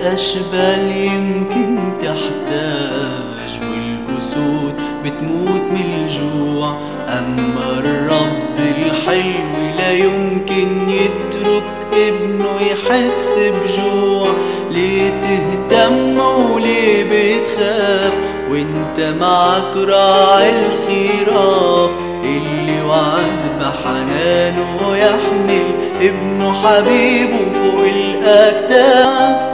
الأشبال يمكن تحتاج، والأسود بتموت من الجوع، أما الرب الحلو لا يمكن يترك ابنه يحس بجوع. ليه تهتم وليه بتخاف وانت معك راعي الخراف، اللي وعد بحنانه يحمل ابنه حبيبه فوق الأكتاف.